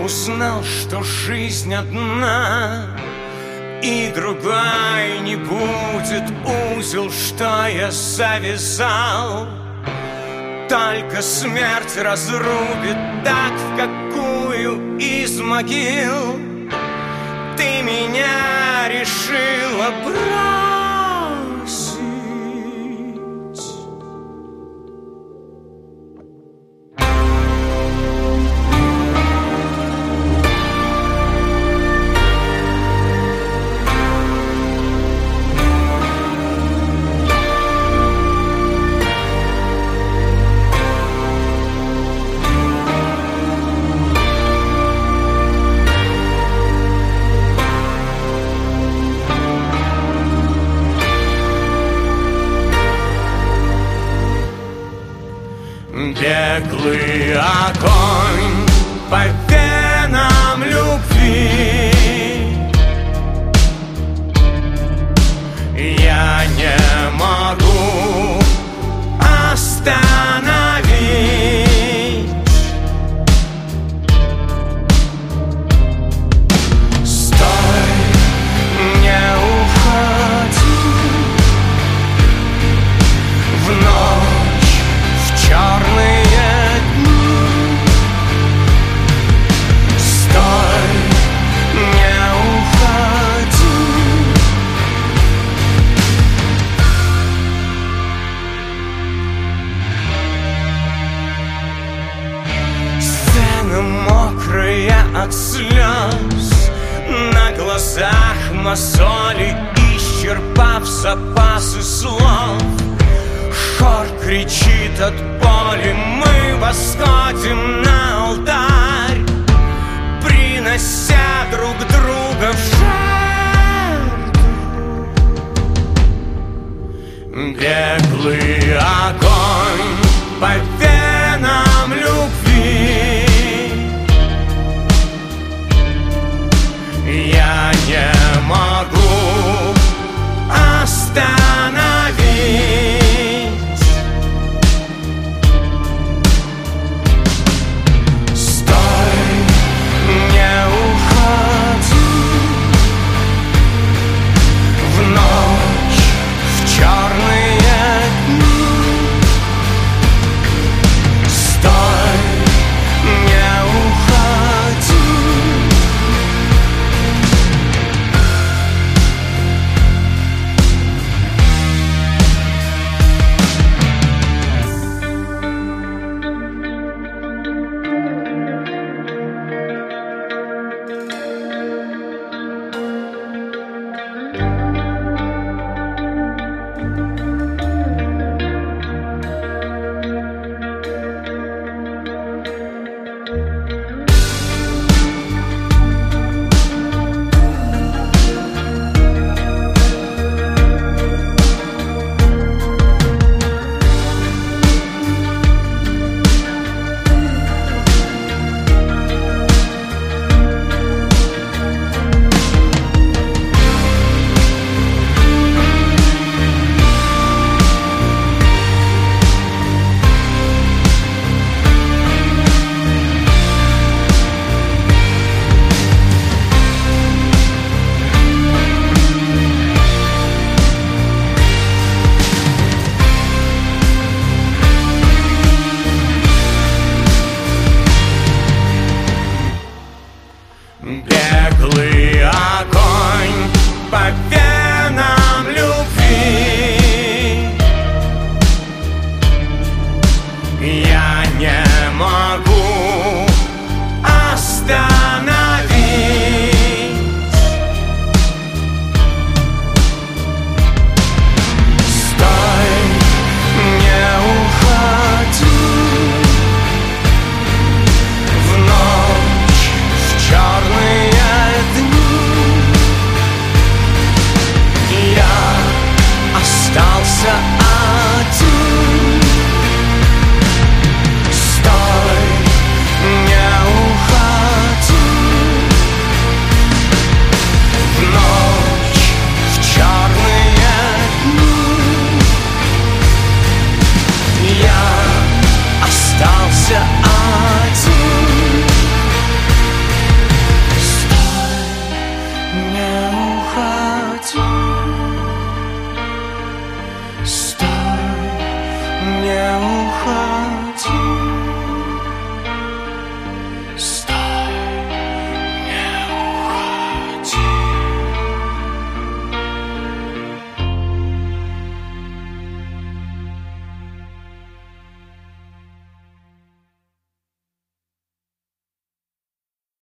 узнал, что жизнь одна, и другая не будет узел, что я завязал. Только смерть разрубит так, в какую из могил ты меня решила бросить. Беглый огонь по венам любви, я не могу остановить. Стой, не уходи в ночь, в черные дни. Стой, не уходи. Сцена мокрая от слез, на глазах мозоли, исчерпав запасы слов. Хор кричит от боли, мы восходим на алтарь, принося друг друга в жертву. Беглый огонь по венам любви, я не могу остановить. Стой, не уходи в ночь, в черные дни. Стой, не уходи. Беглый огонь по